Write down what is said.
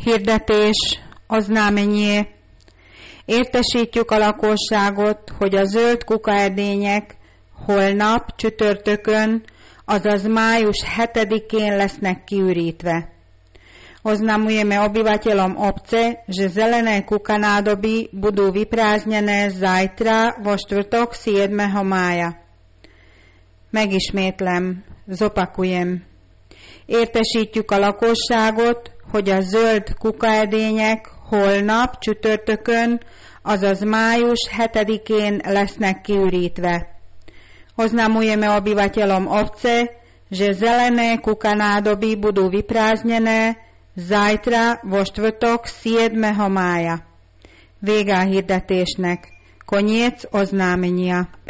Hirdetés, oznámenie. Értesítjük a lakosságot, hogy a zöld kukaedények holnap, csütörtökön, azaz május 7-én lesznek kiürítve. Oznamujeme obyvateľom obce, že zelené kukanádoby budú vyprázdnené zajtra vo štvrtok 7. mája. Megismétlem, zopakujem. Értesítjük a lakosságot, hogy a zöld kukaedények holnap, csütörtökön, azaz május 7-én lesznek kiürítve. Oznamujeme obyvateľom obce, že zelené kukanádoby budú vyprázdnené zajtra vo štvrtok 7. mája. Vége a hirdetésnek. Koniec oznámenia.